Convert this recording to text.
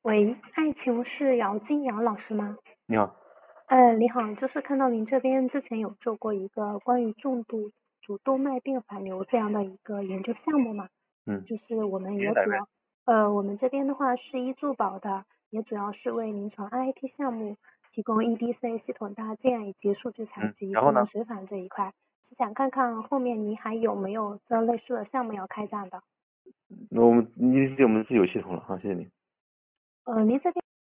喂，爱情是姚金瑶老师吗？ 你好。 你好，就是看到您这边之前有做过一个关于重度主动脉并反流这样的一个研究项目嘛， 嗯。 就是我们你是哪位？ 我们这边的话是医助保的，也主要是为临床 IIT 项目提供 EDC 系统搭建以及数据采集、 然后呢？ 智能随访这一块，是想看看后面您还有没有这类似的项目要开展的。 那我们你我们自己有系统了，好，谢谢你。 您这边